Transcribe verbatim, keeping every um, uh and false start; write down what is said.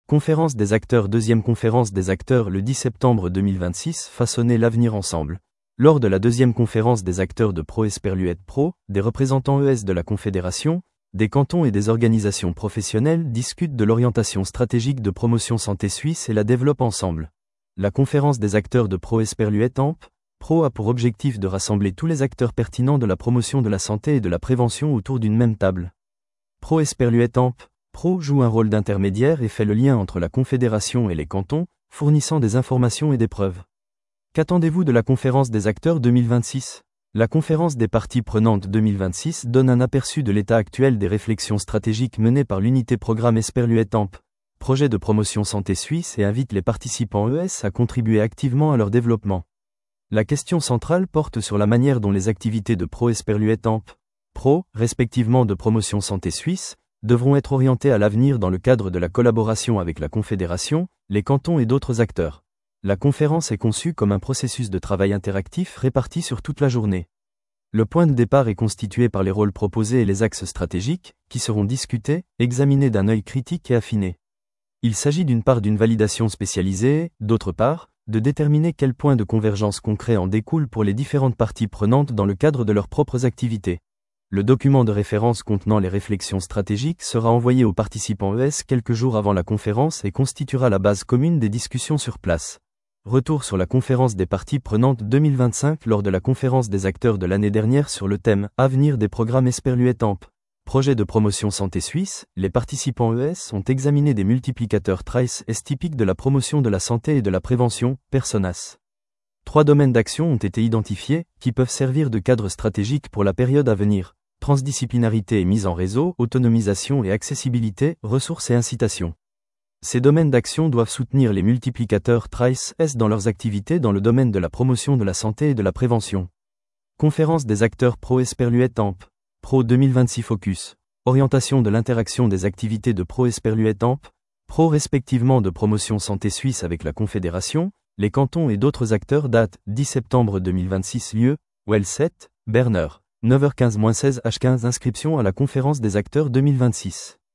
Conférence des acteurs. Deuxième conférence des acteurs le dix septembre deux mille vingt-six. Façonner l'avenir ensemble. Lors de la deuxième conférence des acteurs de Pro-Esperluette Pro, des représentants E S de la Confédération, des cantons et des organisations professionnelles discutent de l'orientation stratégique de Promotion Santé Suisse et la développent ensemble. La conférence des acteurs de Pro-Esperluette A M P, Pro a pour objectif de rassembler tous les acteurs pertinents de la promotion de la santé et de la prévention autour d'une même table. Pro-Esperluette A M P, Pro joue un rôle d'intermédiaire et fait le lien entre la Confédération et les cantons, fournissant des informations et des preuves. Qu'attendez-vous de la conférence des acteurs deux mille vingt-six ? La conférence des parties prenantes deux mille vingt-six donne un aperçu de l'état actuel des réflexions stratégiques menées par l'unité programme Esperluette A M P, projet de promotion santé suisse, et invite les participants E S à contribuer activement à leur développement. La question centrale porte sur la manière dont les activités de Pro-Esperluette A M P, Pro, respectivement de promotion santé suisse, devront être orientées à l'avenir dans le cadre de la collaboration avec la Confédération, les cantons et d'autres acteurs. La conférence est conçue comme un processus de travail interactif réparti sur toute la journée. Le point de départ est constitué par les rôles proposés et les axes stratégiques, qui seront discutés, examinés d'un œil critique et affiné. Il s'agit d'une part d'une validation spécialisée, d'autre part, de déterminer quels points de convergence concrets en découlent pour les différentes parties prenantes dans le cadre de leurs propres activités. Le document de référence contenant les réflexions stratégiques sera envoyé aux participants E S quelques jours avant la conférence et constituera la base commune des discussions sur place. Retour sur la conférence des parties prenantes deux mille vingt-cinq. Lors de la conférence des acteurs de l'année dernière sur le thème « Avenir des programmes Esperluette A M P, projet de promotion santé suisse », les participants E S ont examiné des multiplicateurs TRICE S typiques de la promotion de la santé et de la prévention, Personas. Trois domaines d'action ont été identifiés, qui peuvent servir de cadre stratégique pour la période à venir: transdisciplinarité et mise en réseau, autonomisation et accessibilité, ressources et incitation. Ces domaines d'action doivent soutenir les multiplicateurs TRICE S dans leurs activités dans le domaine de la promotion de la santé et de la prévention. Conférence des acteurs Pro-Esperluette A M P, Pro deux mille vingt-six Focus. Orientation de l'interaction des activités de Pro-Esperluette A M P, Pro respectivement de Promotion Santé Suisse avec la Confédération, les cantons et d'autres acteurs. Date dix septembre deux mille vingt-six. Lieu Well sept, Berner. neuf heures quinze seize heures quinze. Inscription à la conférence des acteurs deux mille vingt-six.